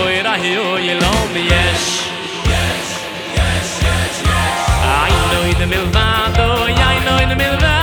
oi rahi oi lom yes. I know in the milvado, I know in the milvado.